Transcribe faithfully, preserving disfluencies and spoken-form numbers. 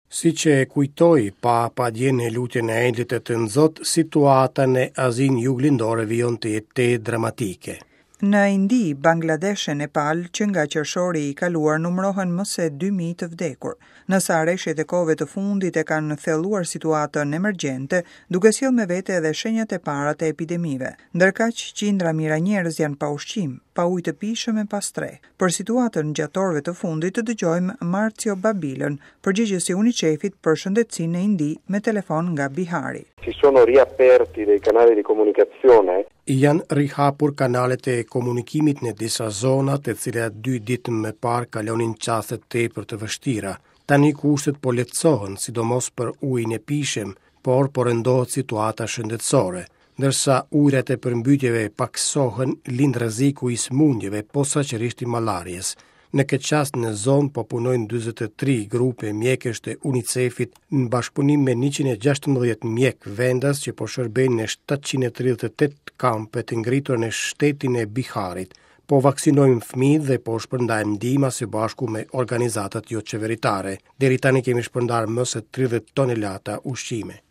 Si që e kujtoi Papa dje në lutjen e engjëlit të Nzot, situata në Azinë Juglindore vijon të jetë dramatike. Në Indi, Bangladesh e Nepal, që nga qershori i kaluar numërohen më se dy mijë të vdekur. Nëse arreshjet e kohëve të fundit e kanë thelluar situatën emergjente, duke sjellë me vete edhe shenjat e para të epidemive. Ndërkaq, qindra mijëra njerëz janë pa ushqim, pa ujë të pijshëm e pa tre. Për situatën gjatë orëve të fundit të dëgjojmë Marcio Babilën, përgjegjësi UNICEF-it për shëndetësinë në Indi me telefon nga Bihari. Si sono riaperti dei canali di comunicazione. Janë rihapur kanalet e komunikimit në disa zona të cilat dy ditë më parë kalonin qaste tepër të vështira. Tani kushtet po lehtësohen, sidomos për ujin e pijshëm, por po rëndohet situata shëndetësore. Ndërsa ujërat e përmbytjeve paksohen, lind rreziku i sëmundjeve, posaçërisht i malarjes. Në këtë qast në zonë po punojnë dyzet e tri grupe mjekësh të UNICEF-it në bashkëpunim me njëqind e gjashtëmbëdhjetë mjek vendas që po shërbejnë në shtatëqind e tridhjetë e tetë kampe të ngritura në shtetin e Biharit. Po vaksinojmë fëmijët dhe po shpërndajmë ndihma së bashku me organizatat jo qeveritare. Deri tani kemi shpërndarë më se tridhjetë tonelata ushqime.